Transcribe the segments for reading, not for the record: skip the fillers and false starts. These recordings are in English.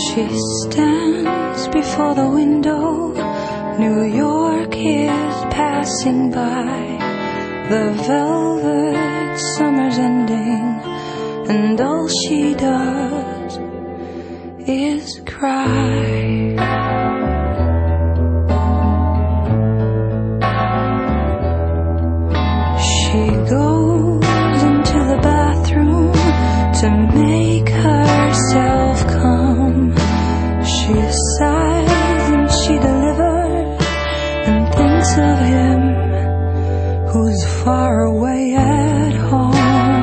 She stands before the window. New York is passing by. The velvet summer's ending, and all she does is cry. She goes into the bathroom to make herself come. She sighs and she delivers and thinks of him who's far away at home.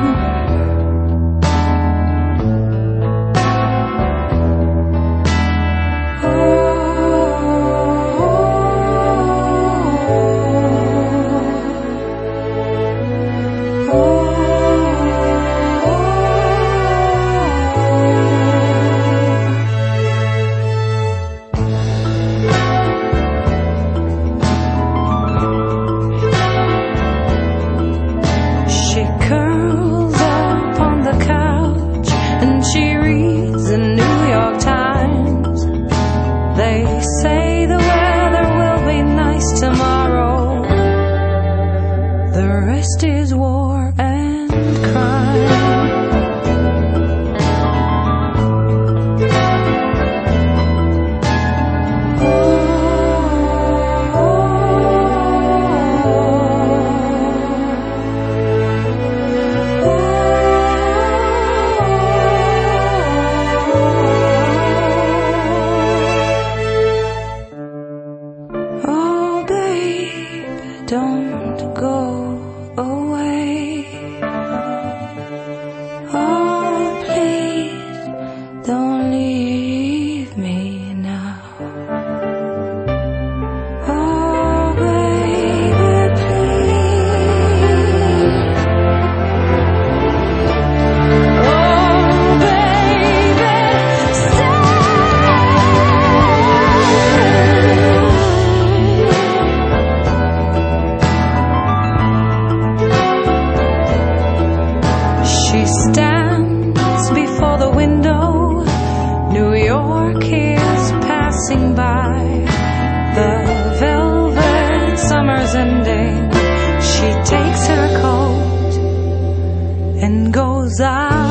Don't go away. Oh, please don't leave me now. Oh, baby, please. Oh, baby, stay. She stands before the window. New York is passing by. The velvet summer's ending. She takes her coat and goes out.